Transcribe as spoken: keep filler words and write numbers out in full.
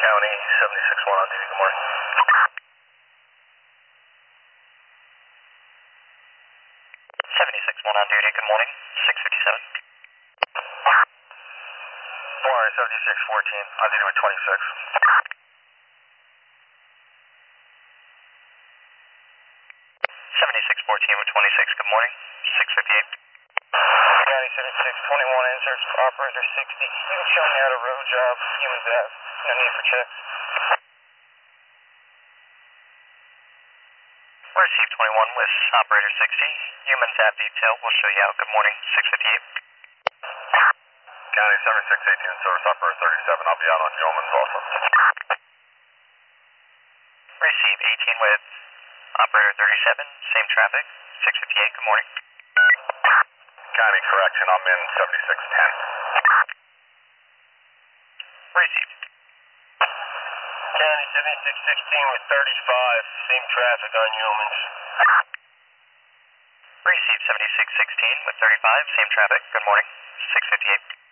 County, seventy-six one on duty, good morning. seventy-six one on duty, good morning, six fifty-seven. Good morning, seventy-six fourteen, on duty with twenty-six. seventy-six fourteen with twenty-six, good morning, six fifty-eight. County seventy-six twenty-one, insert for operator sixty. You can show me out a road job, humans out, no need for checks. Receive twenty-one with operator sixty. Humans have detail. We'll show you out. Good morning. six fifty-eight. County seventy-six eighteen, service operator thirty-seven. I'll be out on Yeoman's also. Receive eighteen with operator thirty-seven. Same traffic. six fifty-eight. Good morning. County correction. I'm in seventy-six ten. Received. County seventy-six sixteen with thirty-five. Same traffic on Yeoman's. Receive seventy-six sixteen with thirty-five. Same traffic. Good morning. six fifty-eight.